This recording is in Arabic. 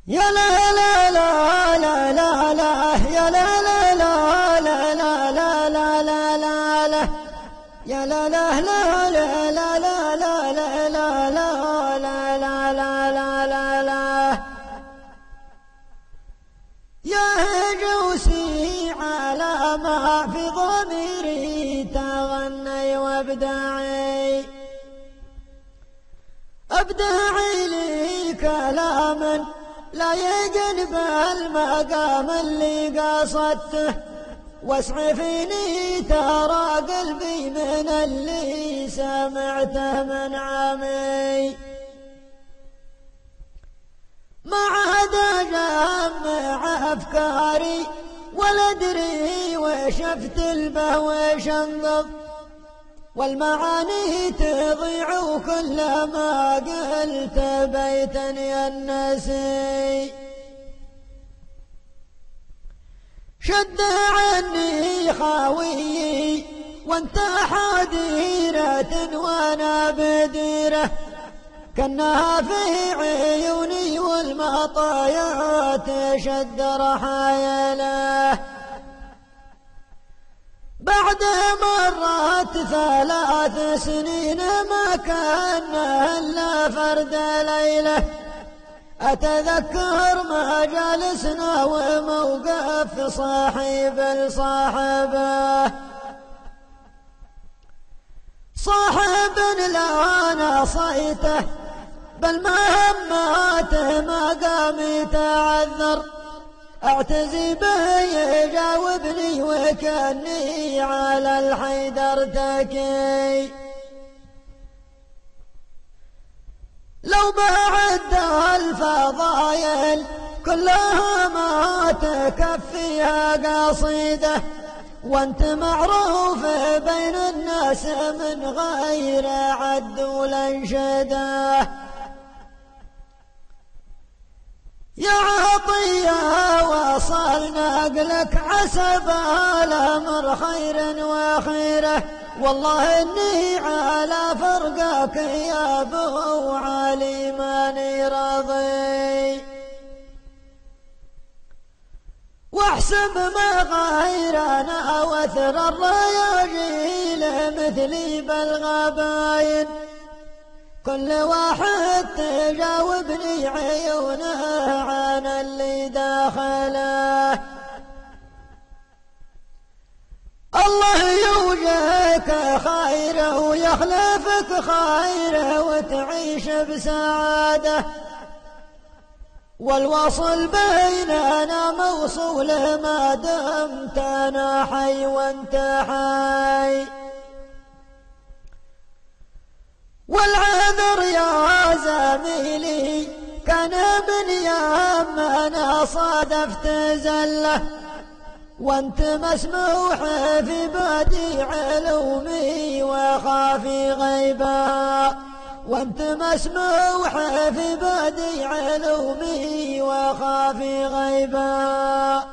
يا لا لا لا لا لا لا يا لا لا لا لا لا لا لا لا لا لا يا لا لا لا لا لا لا لا لا لا لا لا لا لا لا لا يا هجوسي على ما في ضميري تغني وابدعي ابدعي لي كلاما لا يجنب المقام اللي قصدته واسعفيني ترى قلبي من اللي سمعته من عمي ما عاد اجمع افكاري ولا ادري وش افتلبه وش انقض والمعاني تضيع وكلما قلت بيتا ينسي شد عني خاويي وانت حديرة وانا بديرة كأنها في عيوني والمطايات شد رحايله بعد مرات 3 سنين ما كان إلا فرد ليلة أتذكر ما جالسنا وموقف صاحب لصاحبه صاحب لا نصيته بل مهماته ما قام يتعذر اعتزي به يجاوبني وكاني على الحيدر تكي لو بعد الفضايل كلها ما تكفيها قصيده وانت معروف بين الناس من غير عد والانشده يا عطية وصل نقلك عسب الأمر خير وخيره والله إني على فرقك يا أبو علي ماني راضي واحسب ما غيرنا وثر الرياجيل مثلي بالغباين كل واحد تجاوبني عيونه عن اللي داخله الله يوجهك خيره ويخلفك خيره وتعيش بسعاده والوصل بيننا موصول ما دمت انا حي وانت حي والعذر يا زميلي كان من يوم انا صادفت زله وانت مسموح في بادي علومي وخافي غيبها وانت مسموح في بادي علومي وخافي غيبها